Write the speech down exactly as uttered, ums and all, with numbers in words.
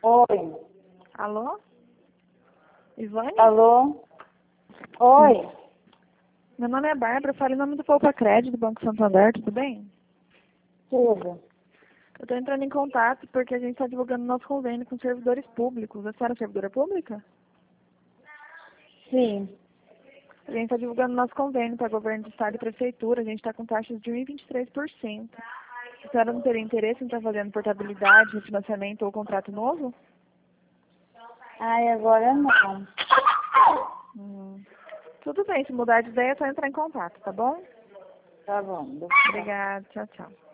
Oi. Alô? Ivane? Alô? Oi. Meu nome é Bárbara, falo em nome do Poupa Crédito do Banco Santander, tudo bem? Tudo. Eu estou entrando em contato porque a gente está divulgando nosso convênio com servidores públicos. A senhora é servidora pública? Sim. A gente está divulgando nosso convênio para governo do estado e prefeitura. A gente está com taxas de um vírgula vinte e três por cento. A senhora não teria interesse em estar fazendo portabilidade, refinanciamento ou contrato novo? Ai, agora não. Hum. Tudo bem, se mudar de ideia é só entrar em contato, tá bom? Tá bom. Obrigada, tchau, tchau.